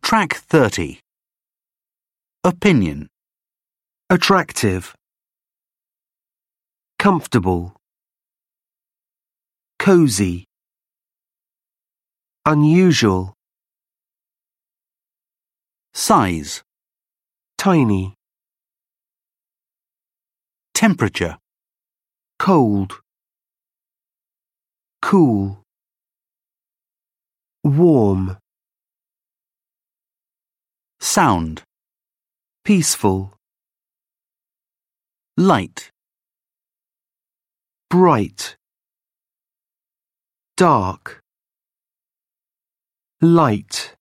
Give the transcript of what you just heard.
Track 30. Opinion. Attractive. Comfortable. Cozy. Unusual. Size. Tiny. Temperature. Cold. Cool. Warm. Sound. Peaceful. Light. Bright. Dark. Light.